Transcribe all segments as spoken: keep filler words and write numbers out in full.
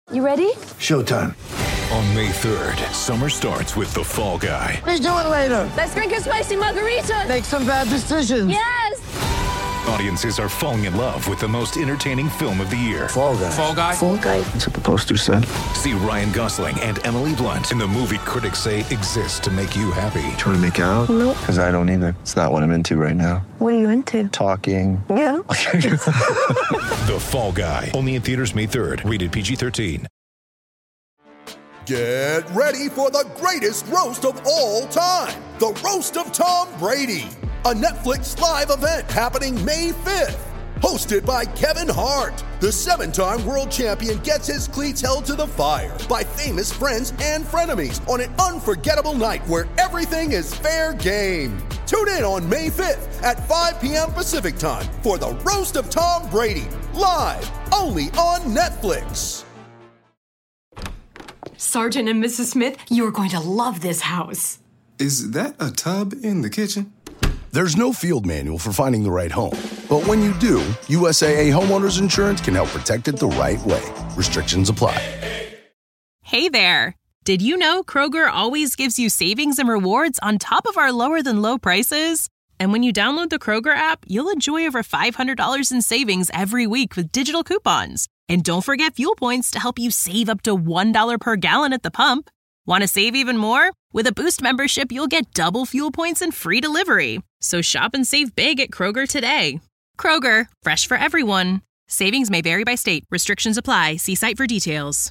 You ready? Showtime. On May third, summer starts with The Fall Guy. Let's do it later. Let's drink a spicy margarita. Make some bad decisions. Yes! Audiences are falling in love with the most entertaining film of the year. Fall Guy. Fall Guy? Fall Guy. That's what the poster said. See Ryan Gosling and Emily Blunt in the movie critics say exists to make you happy. Trying to make it out? Nope. Because I don't either. It's not what I'm into right now. What are you into? Talking. Yeah. The Fall Guy. Only in theaters May third. Rated P G thirteen. Get ready for the greatest roast of all time. The Roast of Tom Brady. A Netflix live event happening May fifth. Hosted by Kevin Hart. The seven-time world champion gets his cleats held to the fire by famous friends and frenemies on an unforgettable night where everything is fair game. Tune in on May fifth at five p.m. Pacific time for the Roast of Tom Brady. Live only on Netflix. Sergeant and Missus Smith, you're going to love this house. Is that a tub in the kitchen? There's no field manual for finding the right home. But when you do, U S A A Homeowners Insurance can help protect it the right way. Restrictions apply. Hey there. Did you know Kroger always gives you savings and rewards on top of our lower than low prices? And when you download the Kroger app, you'll enjoy over five hundred dollars in savings every week with digital coupons. And don't forget fuel points to help you save up to one dollar per gallon at the pump. Want to save even more? With a Boost membership, you'll get double fuel points and free delivery. So shop and save big at Kroger today. Kroger, fresh for everyone. Savings may vary by state. Restrictions apply. See site for details.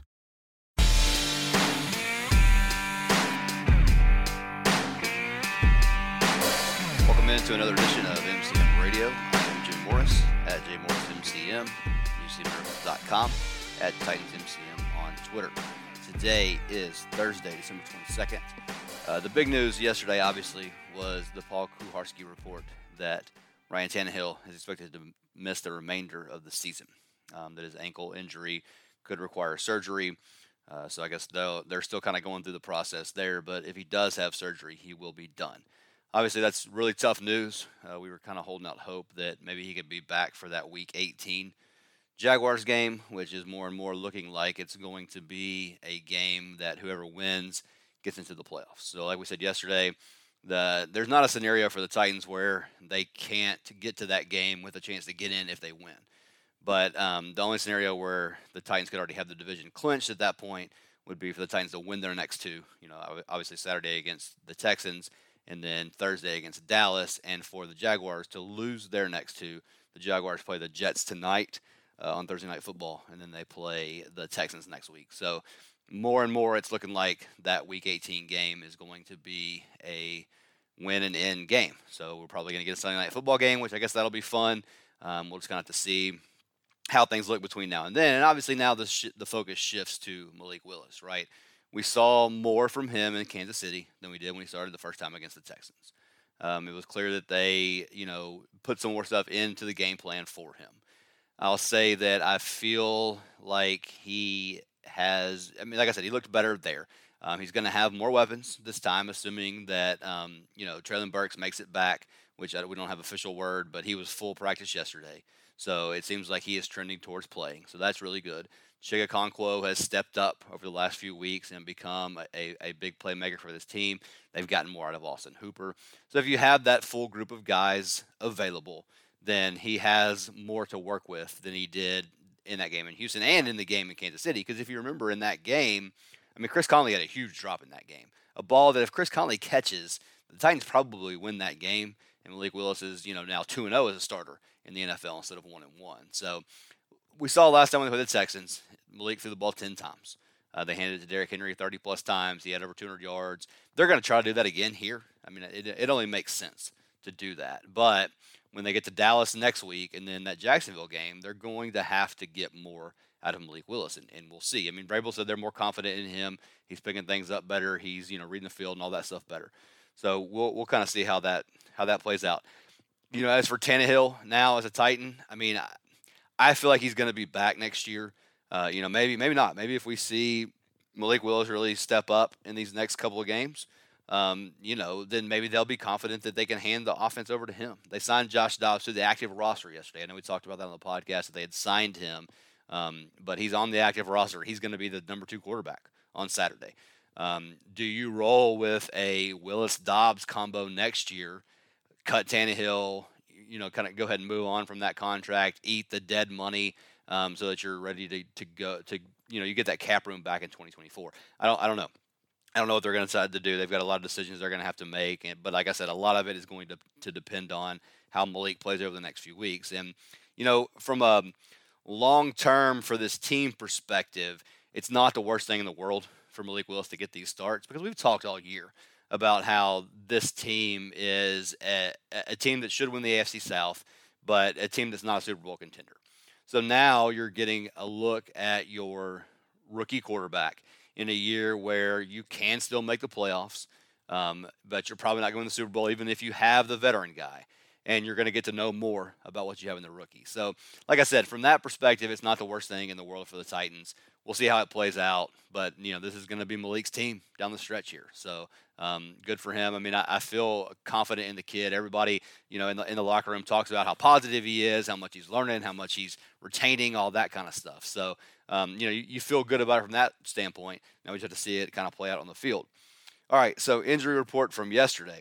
Welcome into another edition of M C M Radio. I am Jim Morris at J Morris M C M, U C M dot com, at Titans M C M on Twitter. Today is Thursday, December twenty-second. Uh, the big news yesterday, obviously, was the Paul Kuharsky report that Ryan Tannehill is expected to miss the remainder of the season, um, that his ankle injury could require surgery. Uh, so I guess they'll, they're still kind of going through the process there, but if he does have surgery, he will be done. Obviously, that's really tough news. Uh, we were kind of holding out hope that maybe he could be back for that Week eighteen Jaguars game, which is more and more looking like it's going to be a game that whoever wins gets into the playoffs. So like we said yesterday, the there's not a scenario for the Titans where they can't get to that game with a chance to get in if they win. But um, the only scenario where the Titans could already have the division clinched at that point would be for the Titans to win their next two. You know, obviously Saturday against the Texans and then Thursday against Dallas, and for the Jaguars to lose their next two. The Jaguars play the Jets tonight Uh, on Thursday Night Football, and then they play the Texans next week. So more and more it's looking like that Week eighteen game is going to be a win and end game. So we're probably going to get a Sunday Night Football game, which I guess that'll be fun. Um, we'll just kind of have to see how things look between now and then. And obviously now the, sh- the focus shifts to Malik Willis, right? We saw more from him in Kansas City than we did when he started the first time against the Texans. Um, it was clear that they, you know, put some more stuff into the game plan for him. I'll say that I feel like he has, I mean, like I said, he looked better there. Um, he's going to have more weapons this time, assuming that, um, you know, Treylon Burks makes it back, which I, we don't have official word, but he was full practice yesterday. So it seems like he is trending towards playing. So that's really good. Chig Okonkwo has stepped up over the last few weeks and become a, a big playmaker for this team. They've gotten more out of Austin Hooper. So if you have that full group of guys available, then he has more to work with than he did in that game in Houston and in the game in Kansas City. Because if you remember in that game, I mean, Chris Conley had a huge drop in that game. A ball that if Chris Conley catches, the Titans probably win that game. And Malik Willis is, you know, now two and oh as a starter in the N F L instead of one and one. So we saw last time when they played the Texans, Malik threw the ball ten times. Uh, they handed it to Derrick Henry thirty-plus times. He had over two hundred yards. They're going to try to do that again here. I mean, it, it only makes sense to do that. But when they get to Dallas next week and then that Jacksonville game, they're going to have to get more out of Malik Willis, and, and we'll see. I mean, Vrabel said they're more confident in him. He's picking things up better. He's, you know, reading the field and all that stuff better. So we'll we'll kind of see how that how that plays out. You know, as for Tannehill now as a Titan, I mean, I, I feel like he's going to be back next year. Uh, you know, maybe maybe not. Maybe if we see Malik Willis really step up in these next couple of games, Um, you know, then maybe they'll be confident that they can hand the offense over to him. They signed Josh Dobbs to the active roster yesterday. I know we talked about that on the podcast, that they had signed him Um, but he's on the active roster. He's going to be the number two quarterback on Saturday. Um, do you roll with a Willis-Dobbs combo next year, cut Tannehill, you know, kind of go ahead and move on from that contract, eat the dead money um, so that you're ready to, to go to, you know, you get that cap room back in twenty twenty-four. I don't, I don't know. I don't know what they're going to decide to do. They've got a lot of decisions they're going to have to make. And, but like I said, a lot of it is going to, to depend on how Malik plays over the next few weeks. And, you know, from a long-term for this team perspective, it's not the worst thing in the world for Malik Willis to get these starts, because we've talked all year about how this team is a, a team that should win the A F C South, but a team that's not a Super Bowl contender. So now you're getting a look at your rookie quarterback in a year where you can still make the playoffs, um, but you're probably not going to the Super Bowl even if you have the veteran guy, and you're going to get to know more about what you have in the rookie. So, like I said, from that perspective, it's not the worst thing in the world for the Titans. We'll see how it plays out, but, you know, this is going to be Malik's team down the stretch here. So, um, good for him. I mean, I, I feel confident in the kid. Everybody, you know, in the, in the locker room talks about how positive he is, how much he's learning, how much he's retaining, all that kind of stuff. So, um, you know, you, you feel good about it from that standpoint. Now we just have to see it kind of play out on the field. All right, so injury report from yesterday.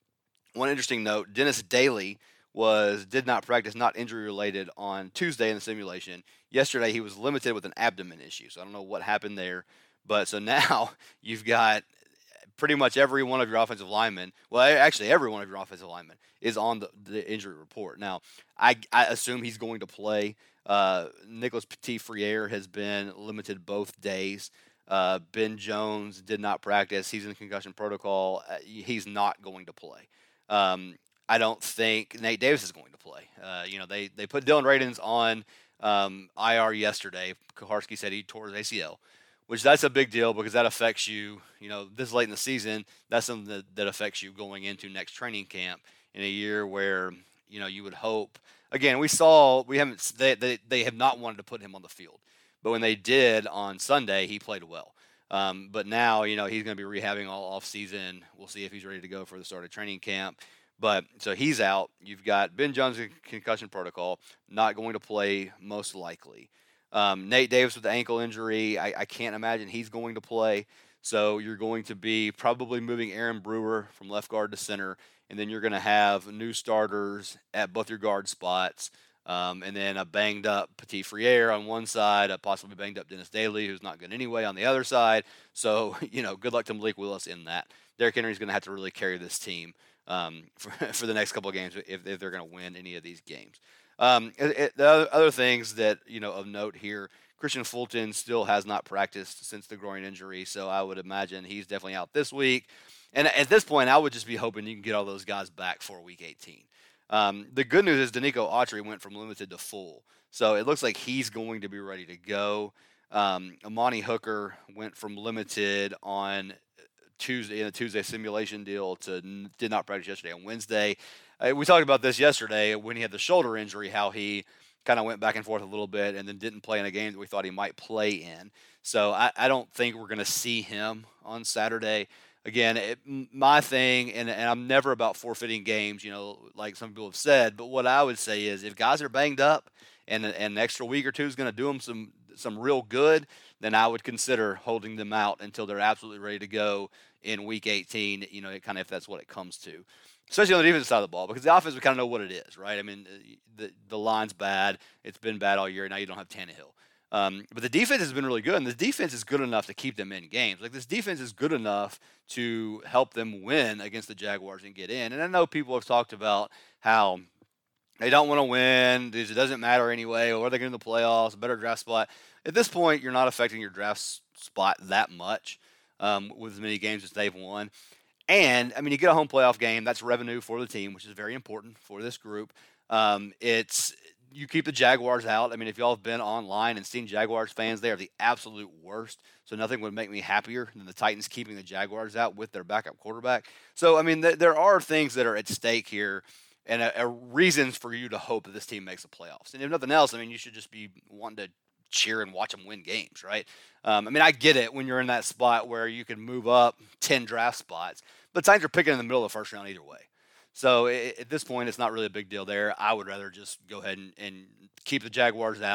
One interesting note, Dennis Daly was did not practice, not injury-related, on Tuesday in the simulation. Yesterday he was limited with an abdomen issue, so I don't know what happened there. But so now you've got pretty much every one of your offensive linemen, well, actually every one of your offensive linemen is on the, the injury report. Now, I, I assume he's going to play. Uh, Nicholas Petit-Frere has been limited both days. Uh, Ben Jones did not practice. He's in the concussion protocol. Uh, he's not going to play. Um, I don't think Nate Davis is going to play. Uh, you know, they, they put Dylan Radins on um, I R yesterday. Kuharski said he tore his A C L, which that's a big deal because that affects you, you know, this late in the season. That's something that, that affects you going into next training camp in a year where, you know, you would hope. Again, we saw, we haven't, they, they, they have not wanted to put him on the field. But when they did on Sunday, he played well. Um, but now, you know, he's going to be rehabbing all off season. We'll see if he's ready to go for the start of training camp. But so he's out. You've got Ben Jones in concussion protocol, not going to play most likely. Um, Nate Davis with the ankle injury, I, I can't imagine he's going to play. So you're going to be probably moving Aaron Brewer from left guard to center, and then you're going to have new starters at both your guard spots. Um, and then a banged-up Petit-Frere on one side, a possibly banged-up Dennis Daly, who's not good anyway, on the other side. So, you know, good luck to Malik Willis in that. Derrick Henry's going to have to really carry this team um, for, for the next couple of games if, if they're going to win any of these games. Um, it, it, the other, other things that, you know, of note here, Christian Fulton still has not practiced since the groin injury, so I would imagine he's definitely out this week. And at this point, I would just be hoping you can get all those guys back for Week eighteen. Um, the good news is Danico Autry went from limited to full. So it looks like he's going to be ready to go. Um, Amani Hooker went from limited on Tuesday in a Tuesday simulation deal to n- did not practice yesterday on Wednesday. Uh, we talked about this yesterday when he had the shoulder injury, how he kind of went back and forth a little bit and then didn't play in a game that we thought he might play in. So I, I don't think we're going to see him on Saturday. Again, it, my thing, and, and I'm never about forfeiting games, you know, like some people have said, but what I would say is if guys are banged up and, and an extra week or two is going to do them some, some real good, then I would consider holding them out until they're absolutely ready to go in Week eighteen, you know, kind of if that's what it comes to. Especially on the defensive side of the ball, because the offense, we kind of know what it is, right? I mean, the, the line's bad. It's been bad all year. Now you don't have Tannehill. Um, but the defense has been really good, and the defense is good enough to keep them in games. Like, this defense is good enough to help them win against the Jaguars and get in. And I know people have talked about how they don't want to win, it doesn't matter anyway, or they're getting in the playoffs, a better draft spot. At this point, you're not affecting your draft spot that much um, with as many games as they've won. And, I mean, you get a home playoff game, that's revenue for the team, which is very important for this group. Um, it's you keep the Jaguars out. I mean, if y'all have been online and seen Jaguars fans, they are the absolute worst. So nothing would make me happier than the Titans keeping the Jaguars out with their backup quarterback. So, I mean, th- there are things that are at stake here and a, a reasons for you to hope that this team makes the playoffs. And if nothing else, I mean, you should just be wanting to cheer and watch them win games, right? Um, I mean, I get it when you're in that spot where you can move up ten draft spots, but the Titans are picking in the middle of the first round either way. So it, at this point, it's not really a big deal there. I would rather just go ahead and, and keep the Jaguars out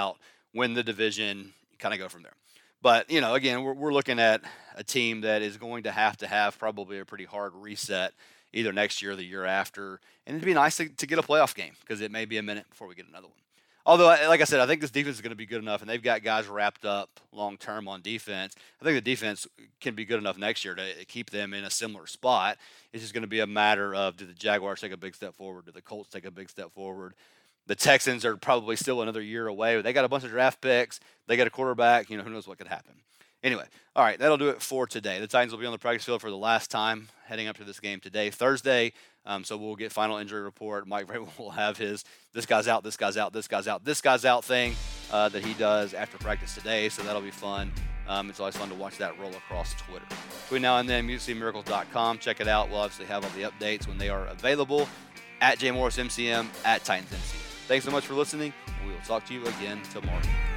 win the division, kind of go from there. But, you know, again, we're, we're looking at a team that is going to have to have probably a pretty hard reset either next year or the year after. And it'd be nice to, to get a playoff game because it may be a minute before we get another one. Although, like I said, I think this defense is going to be good enough, and they've got guys wrapped up long-term on defense. I think the defense can be good enough next year to keep them in a similar spot. It's just going to be a matter of, do the Jaguars take a big step forward? Do the Colts take a big step forward? The Texans are probably still another year away. They got a bunch of draft picks. They got a quarterback. You know, who knows what could happen. Anyway, all right, that'll do it for today. The Titans will be on the practice field for the last time heading up to this game today, Thursday. Um, so we'll get final injury report. Mike Vrabel will have his this guy's out, this guy's out, this guy's out, this guy's out thing uh, that he does after practice today. So that'll be fun. Um, it's always fun to watch that roll across Twitter. Between now and then, music city miracles dot com. Check it out. We'll obviously have all the updates when they are available at J Morris M C M, at Titans M C M. Thanks so much for listening. We will talk to you again tomorrow.